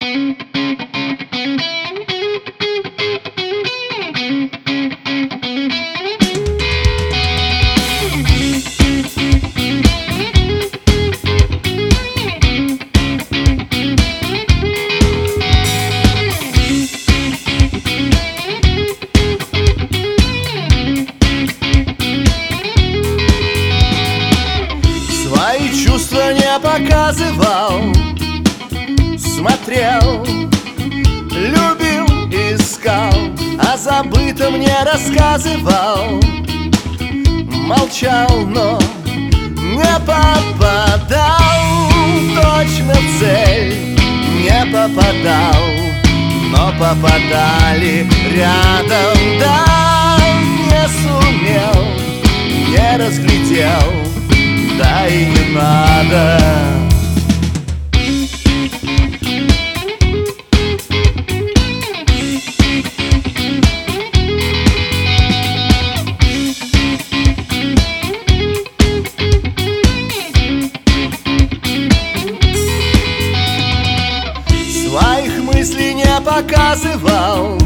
Свои чувства не показывал, смотрел, любил, искал, о забытом не рассказывал. Молчал, но не попадал точно в цель, не попадал, но попадали рядом. Да, не сумел, не разглядел, да и не надо. Своих мыслей не показывал,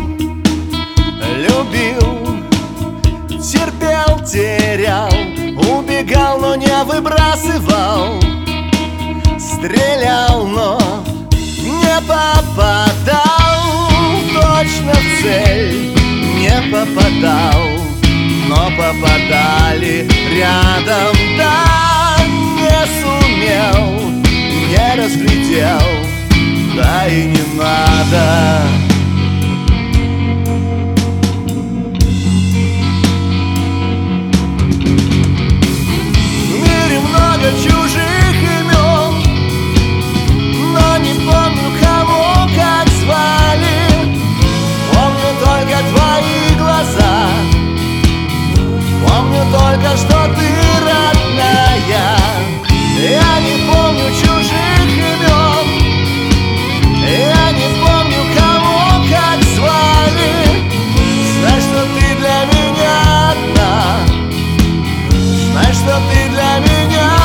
любил, терпел, терял, убегал, но не выбрасывал, стрелял, но не попадал точно в цель, не попадал, но попадали рядом. Да, не сумел, не разглядел, да и не надо. Чужих имен, но не помню, кого как звали. Помню только твои глаза, помню только, что ты родная. Я не помню чужих имен, я не помню, кого как звали. Знай, что ты для меня одна, знай, что ты для меня